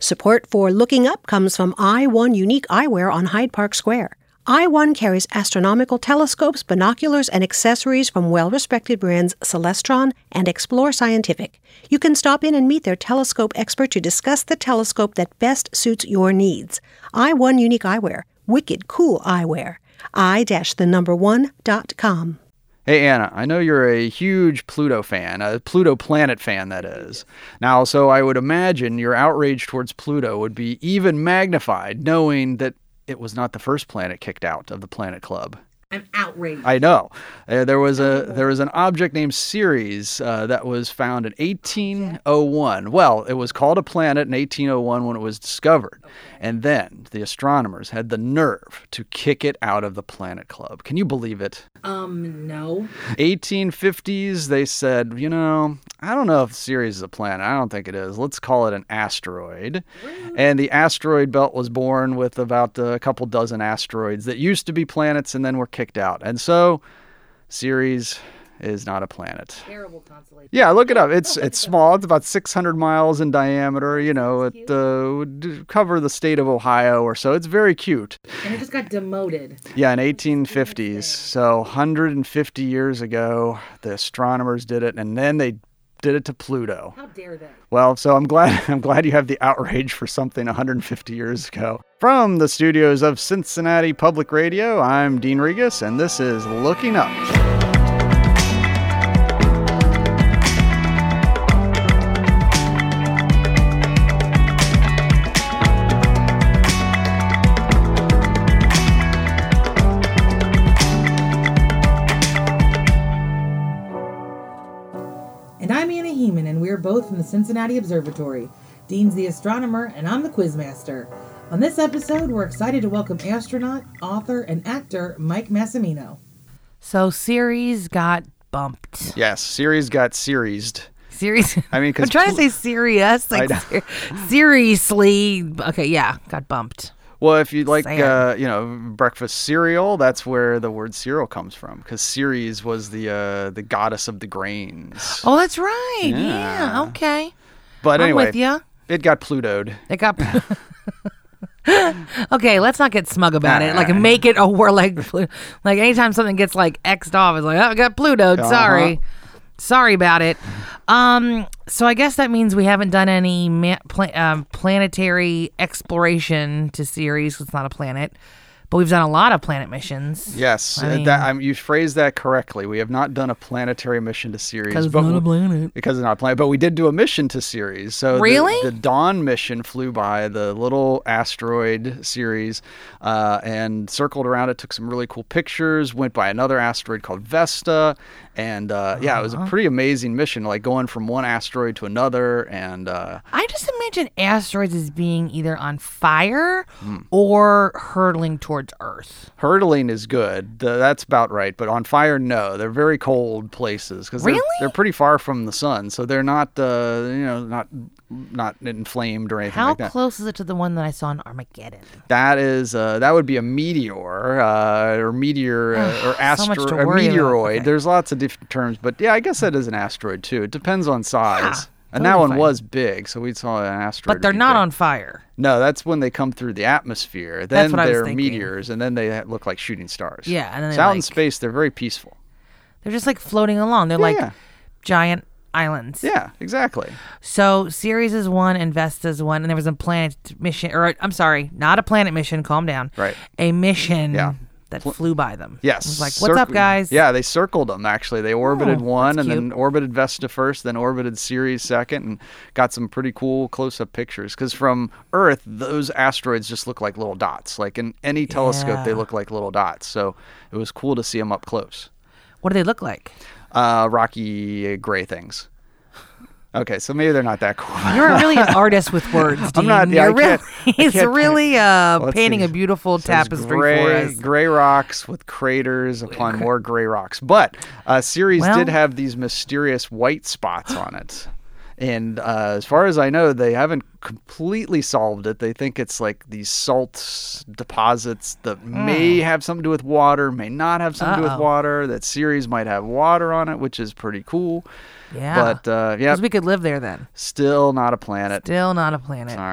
Support for Looking Up comes from i1 Unique Eyewear on Hyde Park Square. i1 carries astronomical telescopes, binoculars, and accessories from well-respected brands Celestron and Explore Scientific. You can stop in and meet their telescope expert to discuss the telescope that best suits your needs. i1 Unique Eyewear. Wicked cool eyewear. i-1.com. Hey, Anna, I know you're a huge Pluto fan, a Pluto planet fan, that is. Now, so I would imagine your outrage towards Pluto would be even magnified knowing that it was not the first planet kicked out of the Planet Club. I'm outraged. I know. There was an object named Ceres that was found in 1801. Well, it was called a planet in 1801 when it was discovered. And then the astronomers had the nerve to kick it out of the Planet Club. Can you believe it? No. 1850s, they said, I don't know if Ceres is a planet. I don't think it is. Let's call it an asteroid. And the asteroid belt was born with about a couple dozen asteroids that used to be planets and then were kicked out. And so Ceres is not a planet. Terrible constellation. Yeah, look it up. It's small. It's about 600 miles in diameter. It would cover the state of Ohio or so. It's very cute. And it just got demoted. Yeah, in 1850s. So 150 years ago, the astronomers did it, and then they did it to Pluto. How dare they? Well, so I'm glad you have the outrage for something 150 years ago. From the studios of Cincinnati Public Radio, I'm Dean Regas, and this is Looking Up. And I'm Anna Heeman, and we're both from the Cincinnati Observatory. Dean's the astronomer, and I'm the quizmaster. On this episode, we're excited to welcome astronaut, author, and actor Mike Massimino. So Ceres got bumped. Yes, Ceres got Ceresed. Ceres? I mean, I'm trying to say serious. Seriously. Okay, yeah, got bumped. Well, if you like, breakfast cereal, that's where the word cereal comes from, because Ceres was the goddess of the grains. Oh, that's right. Yeah, okay. But anyway, I'm with ya. It got Plutoed. It got... Okay, let's not get smug about it. Like, make it like anytime something gets like X'd off, it's like, oh, I got Plutoed. Sorry about it. So I guess that means we haven't done any planetary exploration to Ceres. It's not a planet, but we've done a lot of planet missions. Yes, you phrased that correctly. We have not done a planetary mission to Ceres. Because it's not a planet. Because it's not a planet. But we did do a mission to Ceres. So really? The Dawn mission flew by the little asteroid Ceres and circled around it, took some really cool pictures, went by another asteroid called Vesta. And it was a pretty amazing mission, like going from one asteroid to another. And I just imagine asteroids as being either on fire or hurtling towards Earth. Hurtling is good. That's about right. But on fire, no. They're very cold places because they're pretty far from the sun, so they're not not inflamed or anything like that. How close is it to the one that I saw in Armageddon? That is that would be a meteor or meteor or asteroid or meteoroid. Okay. There's lots of different terms, but yeah, I guess that is an asteroid too. It depends on size. Yeah, and that one was big, so we saw an asteroid. But they're not on fire. No, that's when they come through the atmosphere. Then they're meteors, and then they look like shooting stars. Yeah, and then out in space, they're very peaceful. They're just like floating along. They're giant islands. Yeah, exactly. So Ceres is one and Vesta's one, and there was a planet mission, or I'm sorry, not a planet mission. Calm down. Right. A mission that flew by them. Yes. It was like, what's up, guys? Yeah, they circled them, actually. They orbited one and then orbited Vesta first, then orbited Ceres second, and got some pretty cool close-up pictures. Because from Earth, those asteroids just look like little dots. Like in any telescope, they look like little dots. So it was cool to see them up close. What do they look like? Rocky gray things. Okay, so maybe they're not that cool. You're really an artist with words, Dean. I'm not. He's really painting a beautiful tapestry for us. Gray rocks with craters upon more gray rocks. But Ceres did have these mysterious white spots on it. And as far as I know, they haven't completely solved it. They think it's like these salt deposits that may have something to do with water, may not have something to do with water, that Ceres might have water on it, which is pretty cool. Yeah. But, because we could live there then. Still not a planet. Still not a planet. Sorry.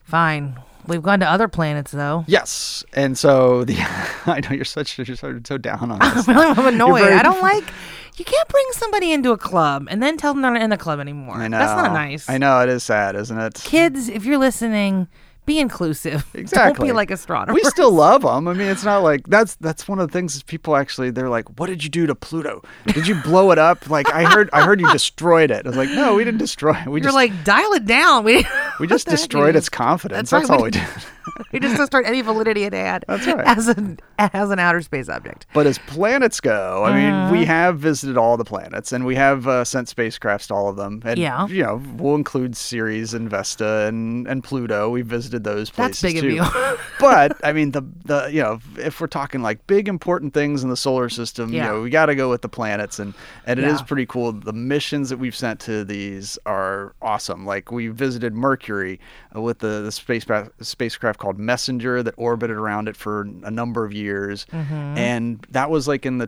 Fine. We've gone to other planets, though. Yes, and so I know you're so down on this. I'm annoyed. I don't like. You can't bring somebody into a club and then tell them they're not in the club anymore. I know. That's not nice. I know, it is sad, isn't it? Kids, if you're listening, be inclusive. Exactly. Don't be like astronomers. We still love them. I mean, it's not like that's one of the things is people actually they're like, "What did you do to Pluto? Did you blow it up?" Like I heard you destroyed it. I was like, "No, we didn't destroy it. You're like, dial it down. We just destroyed its confidence. That's right. all we did." We just destroyed any validity it had. That's right. As an outer space object. But as planets go, I mean, we have visited all the planets, and we have sent spacecrafts to all of them. And, you know, we'll include Ceres and Vesta and Pluto. We visited those places That's big too. of you. But I mean, the you know, if we're talking like big important things in the solar system, you know, we got to go with the planets, and it is pretty cool. The missions that we've sent to these are awesome. Like we visited Mercury with the spacecraft called Messenger that orbited around it for a number of years, and that was like in the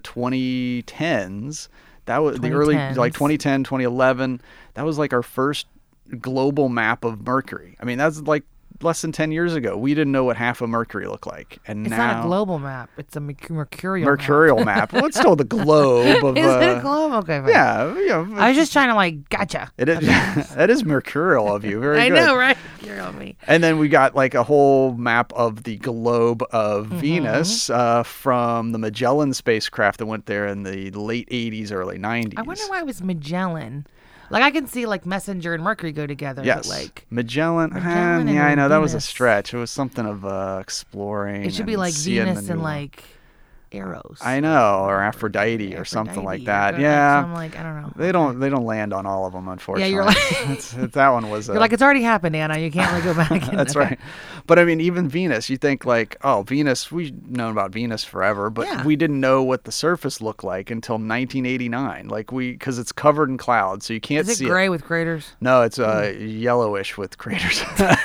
2010s. That was the early, like 2010, 2011. That was like our first global map of Mercury. I mean, that's like less than 10 years ago. We didn't know what half of Mercury looked like, and it's now not a global map. It's a mercurial map. Well, it's still the globe of. Is it a globe? Okay, fine. Yeah, you know, I was just trying to like gotcha. It is. That is mercurial of you. Very I good. know, right? You're on me. And then we got like a whole map of the globe of Venus from the Magellan spacecraft that went there in the late 80s, early 90s. I wonder why it was Magellan. Like I can see like Messenger and Mercury go together. Yes. But like Magellan and yeah, I know that was a Venus. stretch. It was something of exploring. It should be and like seeing Venus the and new- like Eros. I know, or Aphrodite or something like Aphrodite, that. Yeah. I'm like, I don't know. They don't land on all of them, unfortunately. Yeah, you're like that one was. You're like, it's already happened, Anna. You can't really go back. That's right. But I mean, even Venus, you think like, oh, Venus, we've known about Venus forever, but we didn't know what the surface looked like until 1989. Like because it's covered in clouds, so you can't see it. Is it gray with craters? No, it's yellowish with craters.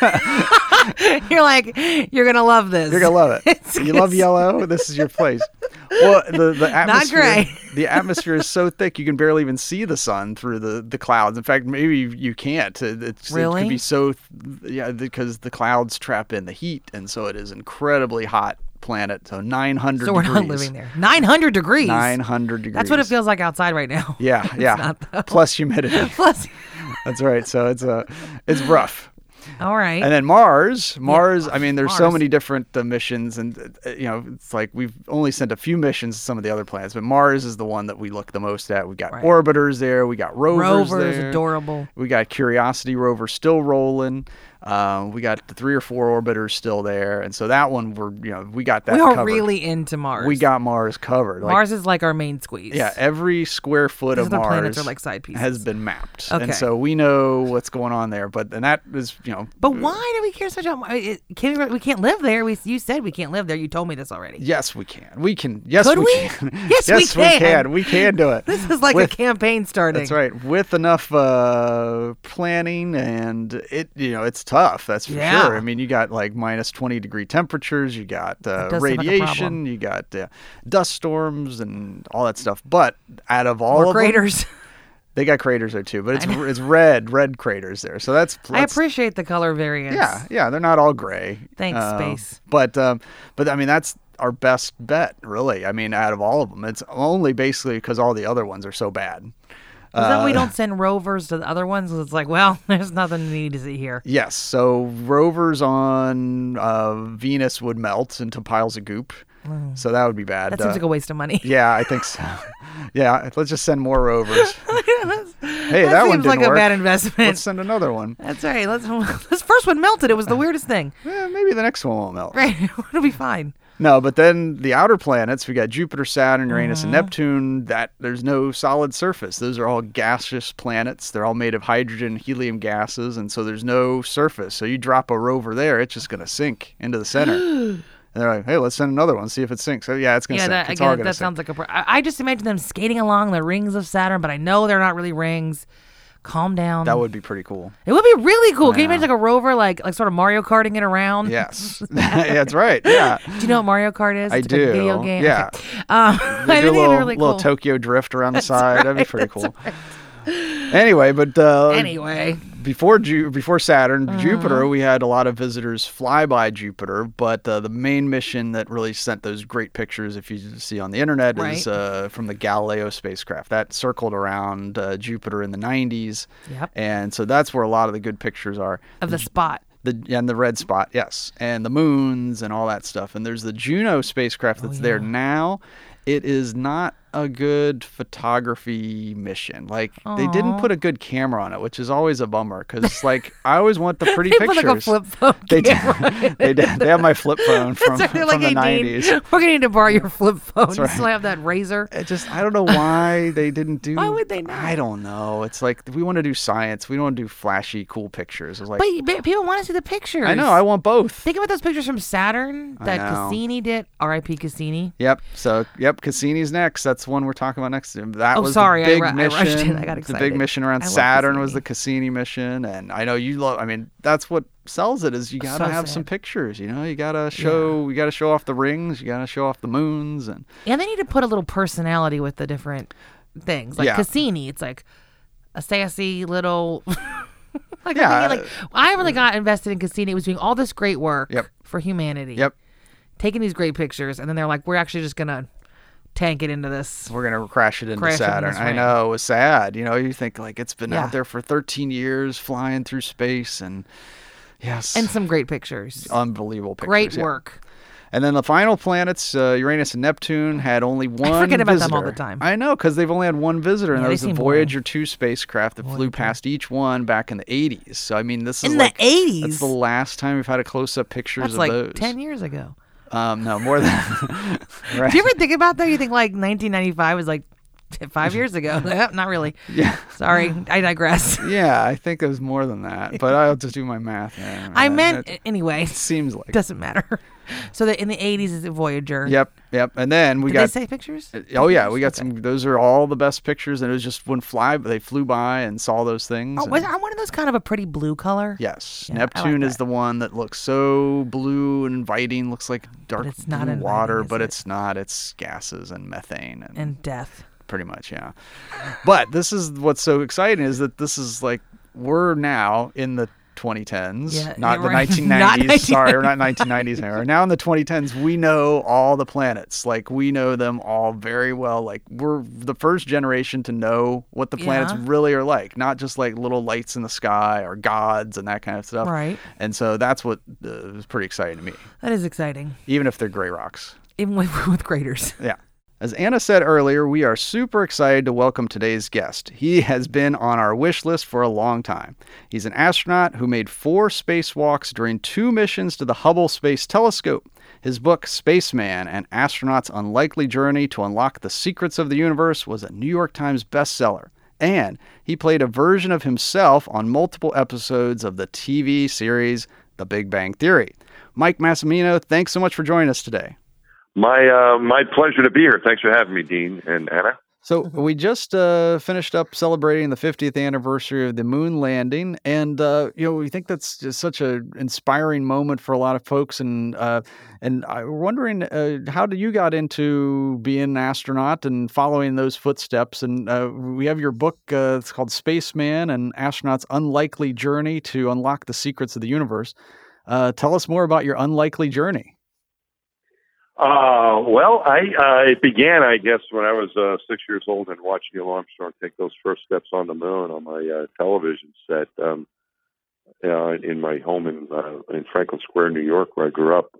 You're like, you're going to love this. You're going to love it. You love yellow? This is your place. Well, the atmosphere, not gray. The atmosphere is so thick you can barely even see the sun through the clouds. In fact, maybe you can't. Really? It could be so, because the clouds trap in the heat, and so it is incredibly hot planet. So 900 So we're degrees. not living there. 900 degrees. 900 degrees. That's what it feels like outside right now. Yeah, yeah. Not, plus humidity. Plus. That's right. So it's rough. All right. And then Mars, I mean, there's so Mars. many different missions, and it's like we've only sent a few missions to some of the other planets, but Mars is the one that we look the most at. We got orbiters there, we got rovers there. Adorable. We got Curiosity rover still rolling. We got the 3 or 4 orbiters still there, and so that one we got that. We are covered. really into Mars. We got Mars covered. Mars is like our main squeeze. Yeah, every square foot These of other Mars planets are like side pieces. has been mapped, Okay. and so we know what's going on there. And that is But why do we care so much? We can't live there. You said we can't live there. You told me this already. Yes, we can. We can. Yes, Could we we? can. Yes, we can. We can do it. This is like a campaign starting. That's right. With enough planning, and it's tough. That's for sure. I mean, you got like minus 20-degree temperatures. You got radiation. You got dust storms and all that stuff. But out of all of craters. them, they got craters there too. But it's red craters there. So that's I appreciate the color variance. Yeah. They're not all gray. Thanks, space. But I mean, that's our best bet, really. I mean, out of all of them, it's only basically because all the other ones are so bad. Is that we don't send rovers to the other ones? It's like, well, there's nothing neat to see here. Yes. So rovers on Venus would melt into piles of goop. So that would be bad. That seems like a waste of money. Yeah, I think so. Yeah, let's just send more rovers. Hey, that one seems didn't like work. A bad investment. Let's send another one. That's right. This first one melted. It was the weirdest thing. Maybe the next one won't melt. Right. It'll be fine. No, but then the outer planets, we got Jupiter, Saturn, Uranus, and Neptune, that there's no solid surface. Those are all gaseous planets. They're all made of hydrogen, helium gases, and so there's no surface. So you drop a rover there, it's just going to sink into the center. And they're like, hey, let's send another one, see if it sinks. So yeah, it's going to sink. It's all going to sink. Sounds like I just imagine them skating along the rings of Saturn, but I know they're not really rings. Calm down. That would be pretty cool. It would be really cool. Can you imagine like a rover, like sort of Mario Karting it around? Yes. Yeah, that's right. Yeah. Do you know what Mario Kart is? I it's do. Like a video game. Yeah. Okay. I think it'd be really cool. Little Tokyo drift around the side. That'd be pretty cool. Right. Anyway, but before Saturn, Jupiter, we had a lot of visitors fly by Jupiter, but the main mission that really sent those great pictures, if you see on the internet, is from the Galileo spacecraft. That circled around Jupiter in the 90s. Yep. And so that's where a lot of the good pictures are. Of the spot. And the red spot, yes. And the moons and all that stuff. And there's the Juno spacecraft that's there now. It is not a good photography mission. Like, they didn't put a good camera on it, which is always a bummer, because, like, I always want the pretty pictures. Put like a flip phone They have my flip phone from the 90s. We're going to need to borrow your flip phone. Right. You still have that razor? I don't know why they didn't do... Why would they not? I don't know. It's like, we want to do science. We don't want to do flashy, cool pictures. It's like, but people want to see the pictures. I know. I want both. Think about those pictures from Saturn that Cassini did. R.I.P. Cassini. Yep. So, Cassini's next. That's one we're talking about next. That was sorry. the big I mission. rushed in. I got excited. The big mission around Saturn was the Cassini mission, and I know you love. I mean, that's what sells it. Is you got to have some pictures. You know, you got to show. You got to show off the rings. You got to show off the moons, and they need to put a little personality with the different things. Like Cassini, it's like a sassy little. I really got invested in Cassini. It was doing all this great work for humanity. Yep. Taking these great pictures, and then they're like, we're actually just gonna tank it into this. We're gonna crash it into Saturn. I know, it was sad. You know, you think like it's been out there for 13 years, flying through space, and and some great pictures, unbelievable pictures, great work. And then the final planets, Uranus and Neptune, had only one I forget about visitor. them all the time. I know, because they've only had one visitor, and that was the Voyager 2 spacecraft that flew past each one back in the 80s. So, I mean, this is the 80s? That's the last time we've had a close-up pictures of like those. 10 years ago. No, more than right. Do you ever think about that? You think like 1995 was like 5 years ago? Not really. Yeah. Sorry, I digress. Yeah, I think it was more than that, but I'll just do my math. I meant anyway. It seems like doesn't matter. So that in the 80s is a Voyager. Yep. And then we Did they say pictures? Oh yeah, we got some. Those are all the best pictures, and it was just they flew by and saw those things. Oh, I wanted those kind of a pretty blue color. Yes, yeah, Neptune is the one that looks so blue and inviting. Looks like dark blue water, but it's not. It's gases and methane and death. Pretty much, yeah. But this is what's so exciting is that this is like we're now in the 2010s, not the 1990s. Sorry, we're not 1990s era. Now in the 2010s, we know all the planets. Like, we know them all very well. Like, we're the first generation to know what the planets really are like, not just like little lights in the sky or gods and that kind of stuff. Right. And so that's what was pretty exciting to me. That is exciting. Even if they're gray rocks. Even with craters. Yeah. As Anna said earlier, we are super excited to welcome today's guest. He has been on our wish list for a long time. He's an astronaut who made 4 spacewalks during 2 missions to the Hubble Space Telescope. His book, Spaceman, An Astronaut's Unlikely Journey to Unlock the Secrets of the Universe, was a New York Times bestseller. And he played a version of himself on multiple episodes of the TV series The Big Bang Theory. Mike Massimino, thanks so much for joining us today. My pleasure to be here. Thanks for having me, Dean and Anna. So we just finished up celebrating the 50th anniversary of the moon landing, and we think that's just such an inspiring moment for a lot of folks. And I'm wondering how did you got into being an astronaut and following those footsteps? And we have your book. It's called Spaceman: An Astronaut's Unlikely Journey to Unlock the Secrets of the Universe. Tell us more about your unlikely journey. It began, I guess, when I was 6 years old and watched Neil Armstrong take those first steps on the moon on my television set in my home in Franklin Square, New York, where I grew up.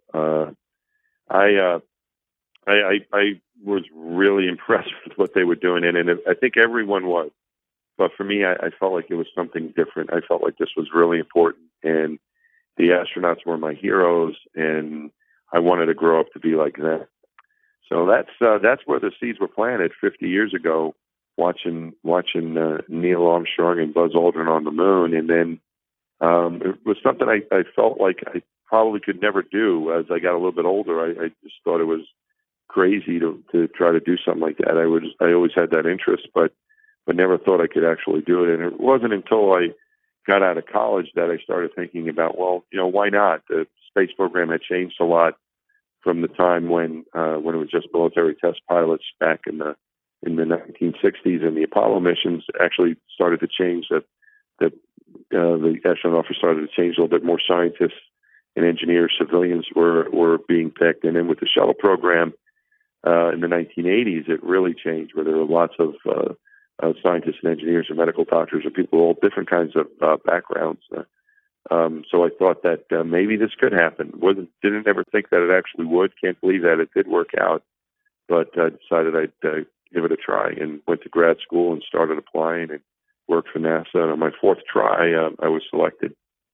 I was really impressed with what they were doing, and I think everyone was. But for me, I felt like it was something different. I felt like this was really important, and the astronauts were my heroes, and I wanted to grow up to be like that. So that's where the seeds were planted 50 years ago, watching Neil Armstrong and Buzz Aldrin on the moon. And then it was something I felt like I probably could never do. As I got a little bit older, I just thought it was crazy to try to do something like that. I always had that interest, but never thought I could actually do it. And it wasn't until I got out of college that I started thinking about, why not? The space program had changed a lot from the time when it was just military test pilots back in the 1960s, and the Apollo missions actually started to change the the astronaut office started to change a little bit. More scientists and engineers, civilians were being picked. And then with the shuttle program in the 1980s, it really changed, where there were lots of scientists and engineers and medical doctors and people, all different kinds of backgrounds. So I thought that maybe this could happen. Didn't ever think that it actually would. Can't believe that it did work out. But I decided I'd give it a try and went to grad school and started applying and worked for NASA. And on my fourth try, I was selected.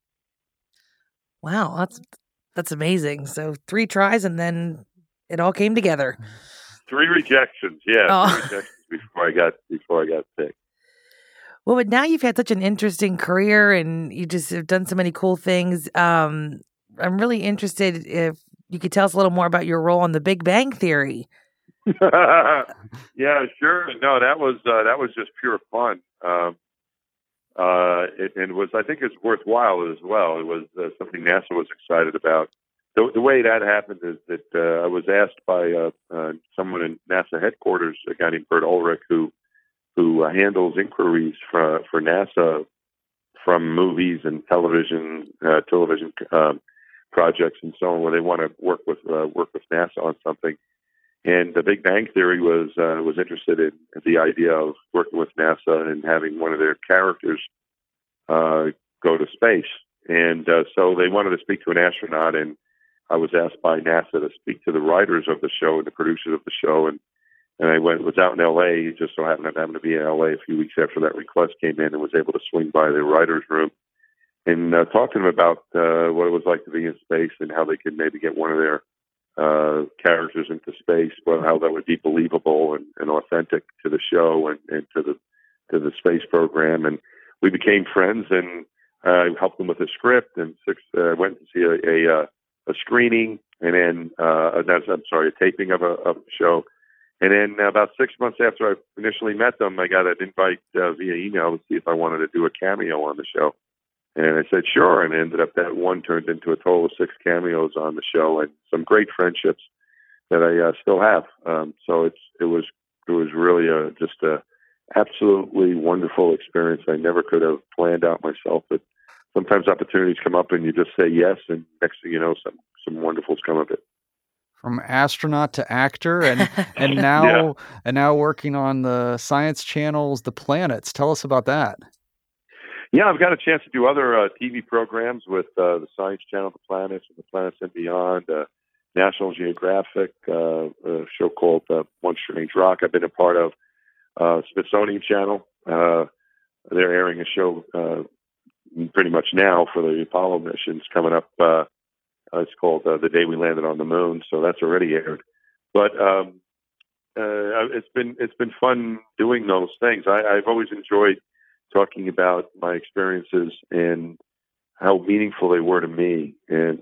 Wow, that's amazing. So 3 tries and then it all came together. 3 rejections, yeah. 3 rejections before I got picked. Well, but now you've had such an interesting career and you just have done so many cool things. I'm really interested if you could tell us a little more about your role on The Big Bang Theory. Yeah, sure. No, that was just pure fun. It was, I think it's worthwhile as well. It was something NASA was excited about. The way that happened is that I was asked by someone in NASA headquarters, a guy named Bert Ulrich, who handles inquiries for NASA from movies and television projects and so on, where they want to work with NASA on something. And The Big Bang Theory was interested in the idea of working with NASA and having one of their characters go to space. And so they wanted to speak to an astronaut, and I was asked by NASA to speak to the writers of the show and the producers of the show. And I was out in L.A., just so happened to be in L.A. a few weeks after that request came in, and was able to swing by the writer's room and talk to them about what it was like to be in space and how they could maybe get one of their characters into space, but how that would be believable and authentic to the show and to the space program. And we became friends, and I helped them with a script, and went to see a screening, and then a taping of a show. And then about 6 months after I initially met them, I got an invite via email to see if I wanted to do a cameo on the show. And I said, sure. And it ended up that one turned into a total of 6 cameos on the show, and some great friendships that I still have. So it was really just a absolutely wonderful experience. I never could have planned out myself, but sometimes opportunities come up and you just say yes, and next thing you know, some wonderfuls come of it. From astronaut to actor, and now and now working on the Science Channel's The Planets. Tell us about that. Yeah, I've got a chance to do other TV programs with the Science Channel, The Planets, and The Planets and Beyond, National Geographic, a show called One Strange Rock. I've been a part of Smithsonian Channel. They're airing a show pretty much now for the Apollo missions coming up. It's called The Day We Landed on the Moon, so that's already aired. But it's been fun doing those things. I've always enjoyed talking about my experiences and how meaningful they were to me, and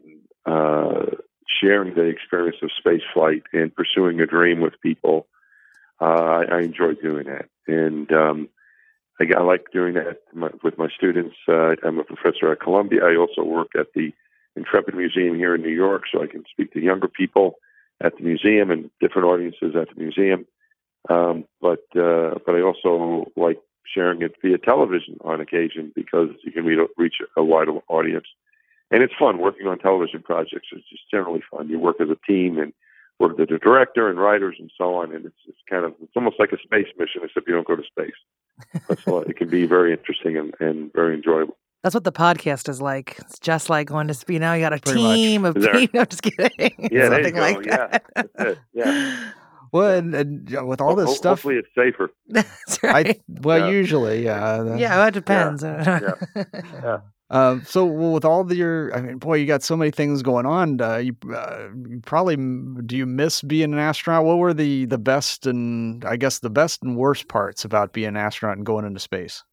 sharing the experience of space flight and pursuing a dream with people. I enjoy doing that, and I like doing that with my students. I'm a professor at Columbia. I also work at the Intrepid Museum here in New York, so I can speak to younger people at the museum and different audiences at the museum. But I also like sharing it via television on occasion, because you can reach a wider audience. And it's fun working on television projects. It's just generally fun. You work as a team and work with the director and writers and so on. And it's almost like a space mission, except you don't go to space. So it can be very interesting and very enjoyable. That's what the podcast is like. It's just like going to, you got a team of people. No, just kidding. Yeah, something there you go. like Yeah, that. that's it. Yeah. Well, and with all this stuff, hopefully it's safer. That's right. Usually, yeah. Yeah, it depends. Yeah. So with all you got so many things going on. You probably, do you miss being an astronaut? What were the best and worst parts about being an astronaut and going into space?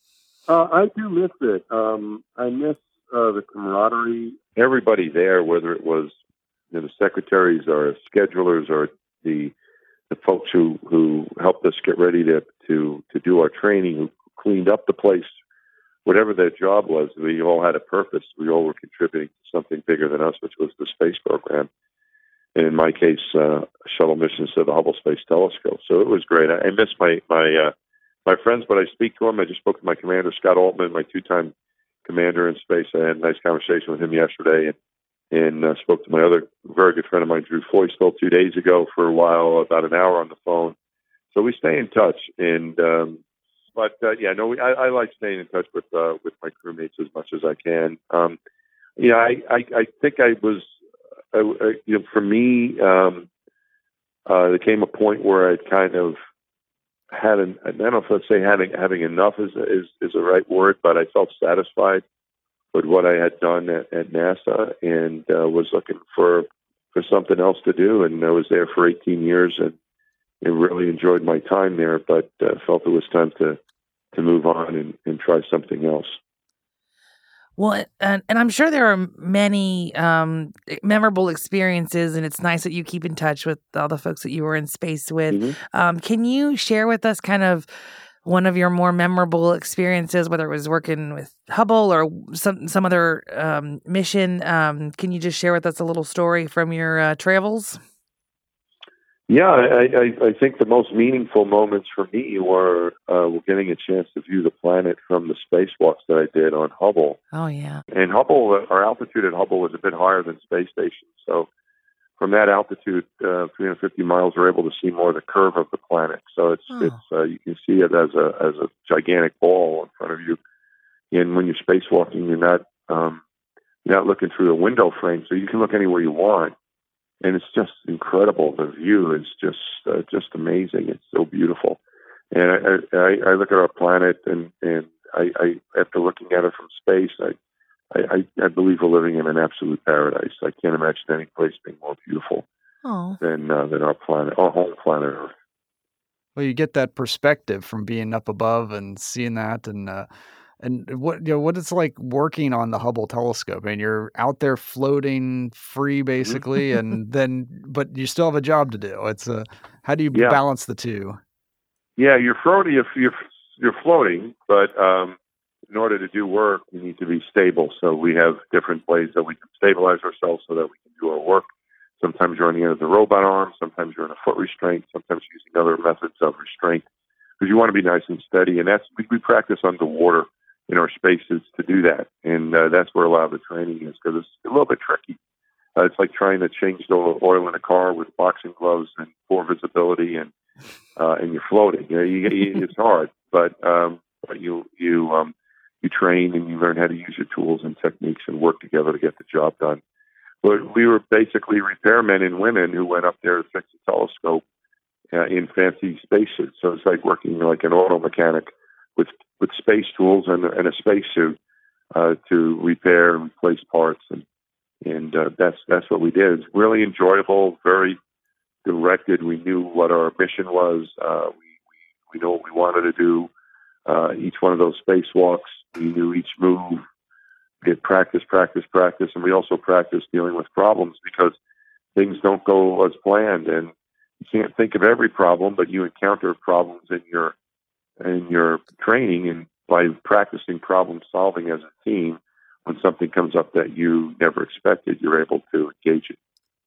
I do miss it. I miss the camaraderie. Everybody there, whether it was the secretaries or schedulers or the folks who helped us get ready to do our training, who cleaned up the place, whatever their job was, we all had a purpose. We all were contributing to something bigger than us, which was the space program. And in my case, shuttle missions to the Hubble Space Telescope. So it was great. I miss my friends, but I speak to them. I just spoke to my commander, Scott Altman, my 2-time commander in space. I had a nice conversation with him yesterday, and spoke to my other very good friend of mine, Drew Feustel, 2 days ago for a while, about an hour on the phone. So we stay in touch, and I like staying in touch with my crewmates as much as I can. I think I was, for me, there came a point where I'd kind of had I don't know if let's say having enough is the right word, but I felt satisfied with what I had done at NASA, and was looking for something else to do. And I was there for 18 years and really enjoyed my time there, but felt it was time to move on and try something else. Well, and I'm sure there are many memorable experiences, and it's nice that you keep in touch with all the folks that you were in space with. Mm-hmm. Can you share with us kind of one of your more memorable experiences, whether it was working with Hubble or some other mission? Can you just share with us a little story from your travels? Yeah, I think the most meaningful moments for me were getting a chance to view the planet from the spacewalks that I did on Hubble. Oh, yeah. And Hubble, our altitude at Hubble was a bit higher than space station. So from that altitude, 350 miles, we're able to see more of the curve of the planet. So it's you can see it as a gigantic ball in front of you. And when you're spacewalking, you're not looking through a window frame, so you can look anywhere you want. And it's just incredible. The view is just amazing. It's so beautiful. And I look at our planet, and I after looking at it from space, I believe we're living in an absolute paradise. I can't imagine any place being more beautiful than our planet, our home planet Earth. Well, you get that perspective from being up above and seeing that, and what it's like working on the Hubble telescope, and you're out there floating free basically, mm-hmm. but you still have a job to do. It's how do you balance the two? Yeah, you're floating, but in order to do work, you need to be stable. So we have different ways that we can stabilize ourselves so that we can do our work. Sometimes you're on the end of the robot arm, sometimes you're in a foot restraint, sometimes using other methods of restraint, because you want to be nice and steady. And we practice underwater in our spaces to do that. And that's where a lot of the training is, because it's a little bit tricky. It's like trying to change the oil in a car with boxing gloves and poor visibility, and you're floating. It's hard, but you train and you learn how to use your tools and techniques and work together to get the job done. But we were basically repairmen and women who went up there to fix the telescope in fancy spacesuits. So it's like working like an auto mechanic with space tools and a spacesuit to repair and replace parts, and that's what we did. It's really enjoyable, very directed. We knew what our mission was. We knew what we wanted to do. Each one of those spacewalks, we knew each move. We had practice, and we also practiced dealing with problems, because things don't go as planned, and you can't think of every problem, but you encounter problems in your training, and by practicing problem solving as a team, when something comes up that you never expected, you're able to engage it.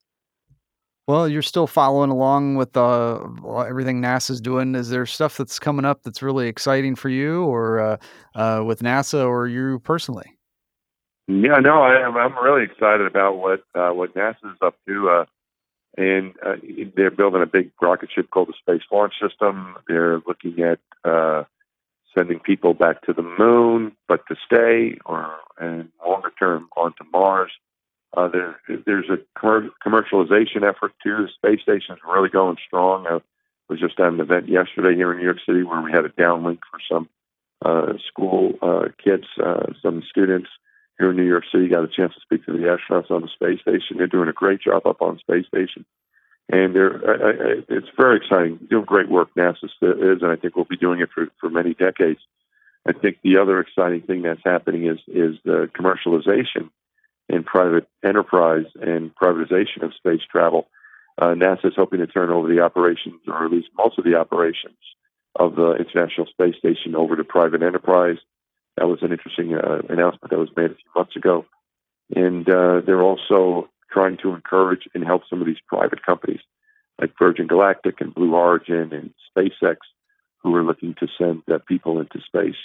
Well, you're still following along with everything NASA's doing. Is there stuff that's coming up that's really exciting for you, or with NASA, or you personally? Yeah, no, I'm really excited about what NASA's up to. And they're building a big rocket ship called the Space Launch System. They're looking at sending people back to the moon, but to stay, and longer term onto Mars. There's a commercialization effort too. The space station's really going strong. I was just at an event yesterday here in New York City where we had a downlink for some school kids, some students here in New York City. Got a chance to speak to the astronauts on the space station. They're doing a great job up on space station, and it's very exciting. Doing great work, NASA is, and I think we'll be doing it for many decades. I think the other exciting thing that's happening is the commercialization in private enterprise and privatization of space travel. NASA is hoping to turn over the operations, or at least most of the operations, of the International Space Station over to private enterprise. That was an interesting announcement that was made a few months ago. And they're also trying to encourage and help some of these private companies like Virgin Galactic and Blue Origin and SpaceX, who are looking to send people into space.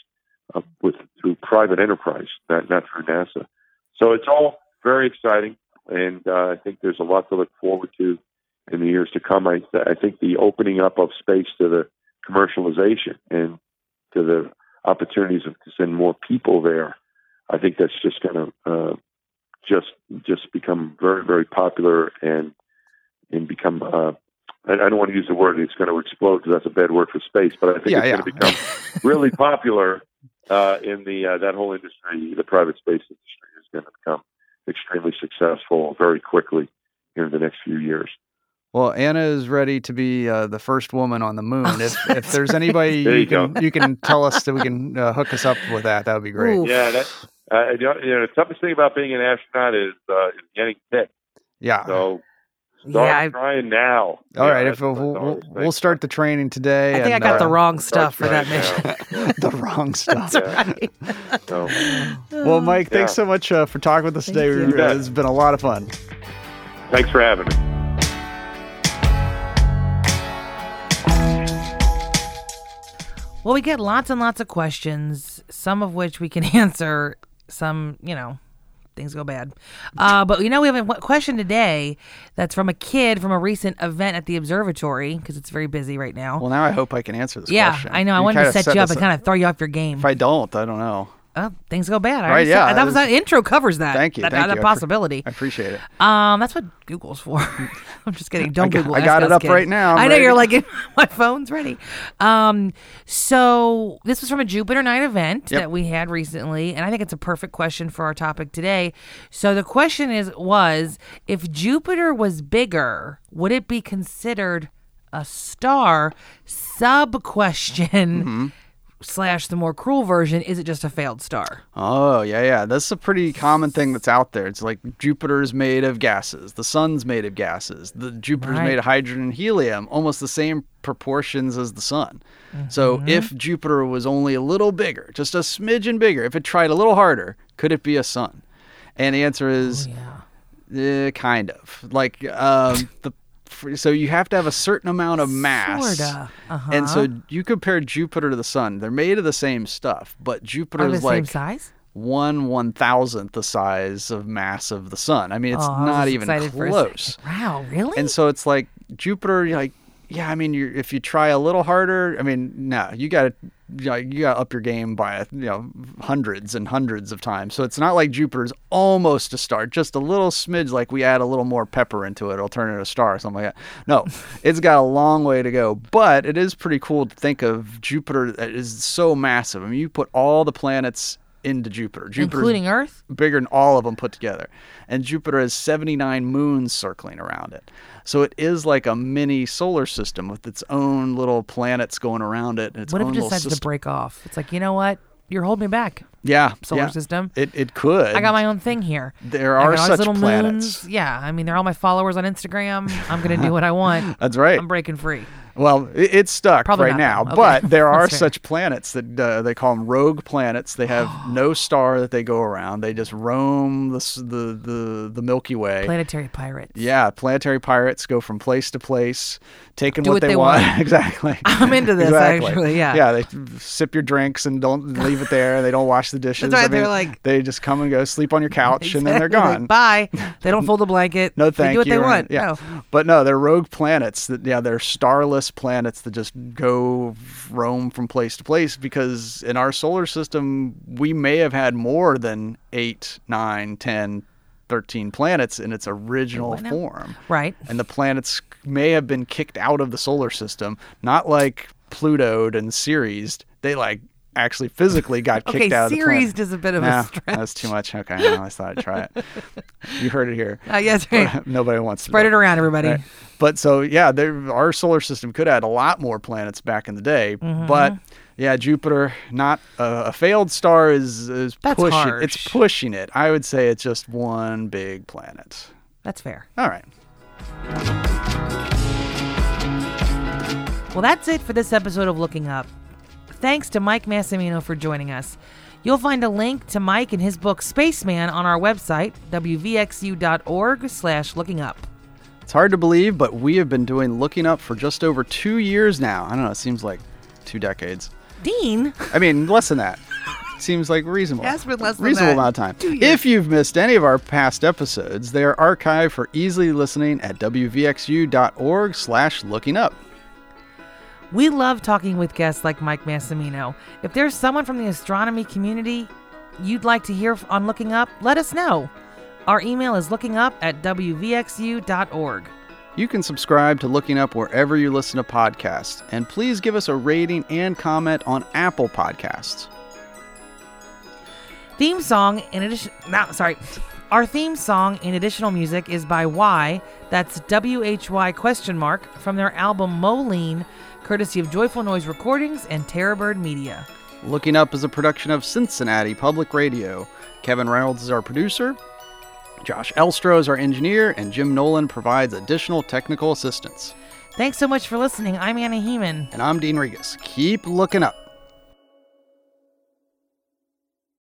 through private enterprise, not through NASA. So it's all very exciting, and I think there's a lot to look forward to in the years to come. I think the opening up of space to the commercialization and to the opportunities to send more people there, I think that's just going to just become very, very popular and become. I don't want to use the word it's going to explode because that's a bad word for space, but I think it's going to become really popular in that whole industry. The private space industry is going to become extremely successful very quickly in the next few years. Well, Anna is ready to be the first woman on the moon. If there's anybody you can tell us that we can hook us up with that would be great. Ooh. Yeah, the toughest thing about being an astronaut is getting sick. Yeah. So start trying now. All right, if we'll start the training today. I think I got the wrong stuff for that mission. The wrong stuff. That's right. So, well, Mike, thanks so much for talking with us today. It's been a lot of fun. Thanks for having me. Well, we get lots and lots of questions, some of which we can answer, some, things go bad. But, we have a question today that's from a kid from a recent event at the observatory, because it's very busy right now. Well, now I hope I can answer this question. Yeah, I know. I wanted to set you up and kind of throw you off your game. If I don't, I don't know. Oh, things go bad. Right, yeah. That intro covers that. Thank you. That possibility. I appreciate it. That's what Google's for. I'm just kidding. Don't Google. I got it up right now. I know you're like, my phone's ready. So this was from a Jupiter Night event that we had recently, and I think it's a perfect question for our topic today. So the question was, if Jupiter was bigger, would it be considered a star? Sub-question. / the more cruel version, is it just a failed star? Oh, yeah. That's a pretty common thing that's out there. It's like Jupiter's made of gases. The sun's made of gases. Jupiter's made of hydrogen and helium, almost the same proportions as the sun. Mm-hmm. So if Jupiter was only a little bigger, just a smidgen bigger, if it tried a little harder, could it be a sun? And the answer is kind of. Like so you have to have a certain amount of mass. Sorta. Uh-huh. And so you compare Jupiter to the sun. They're made of the same stuff, but Jupiter is like same size? 1/1000th the size of mass of the sun. I mean, it's not even close. Wow, really? And so it's like Jupiter, if you try a little harder, no, you got to up your game by hundreds and hundreds of times. So it's not like Jupiter's almost a star, just a little smidge. Like we add a little more pepper into it, it'll turn into a star or something like that. No, it's got a long way to go. But it is pretty cool to think of Jupiter that is so massive. I mean, you put all the planets into Jupiter, including Earth, bigger than all of them put together, and Jupiter has 79 moons circling around it. So it is like a mini solar system with its own little planets going around it. What if it decides to break off? It's like, you know what? You're holding me back. Yeah. Solar system. It could. I got my own thing here. There are such little planets. Moons. Yeah. They're all my followers on Instagram. I'm going to do what I want. That's right. I'm breaking free. Well, it's stuck Probably right now, okay. But there are such planets that they call them rogue planets. They have no star that they go around. They just roam the Milky Way. Planetary pirates. Yeah, planetary pirates go from place to place, taking what they want. Exactly. I'm into this, actually, yeah. Yeah, they sip your drinks and don't leave it there. They don't wash the dishes. That's right, they just come and go, sleep on your couch, and then they're gone. Bye. They don't fold the blanket. No, thank you. They do what they want. Yeah. No. But no, they're rogue planets. They're starless planets that just go roam from place to place, because in our solar system we may have had more than 8, 9, 10, 13 planets in its original form. Right. And the planets may have been kicked out of the solar system, not like Pluto and Ceres. They actually physically got kicked out of the planet. Ceres is a bit of a stretch. That's too much. Okay, I thought I'd try it. You heard it here. Yes, right. Nobody wants to spread it around, everybody. Right. But so, our solar system could add a lot more planets back in the day. Mm-hmm. But, Jupiter, not a failed star is pushing. Harsh. It's pushing it. I would say it's just one big planet. That's fair. All right. Well, that's it for this episode of Looking Up. Thanks to Mike Massimino for joining us. You'll find a link to Mike and his book Spaceman on our website, wvxu.org/lookingup. It's hard to believe, but we have been doing Looking Up for just over 2 years now. I don't know, it seems like 2 decades. Dean? I mean, less than that. seems like reasonable. It has been less than reasonable that. amount of time. 2 years. If you've missed any of our past episodes, they are archived for easily listening at wvxu.org/lookingup. We love talking with guests like Mike Massimino. If there's someone from the astronomy community you'd like to hear on Looking Up, let us know. Our email is lookingup@wvxu.org. You can subscribe to Looking Up wherever you listen to podcasts, and please give us a rating and comment on Apple Podcasts. Our theme song and additional music is by Y, that's WHY ? From their album Moline, courtesy of Joyful Noise Recordings and Terrorbird Media. Looking Up is a production of Cincinnati Public Radio. Kevin Reynolds is our producer. Josh Elstro is our engineer, and Jim Nolan provides additional technical assistance. Thanks so much for listening. I'm Anna Heeman. And I'm Dean Regas. Keep looking up.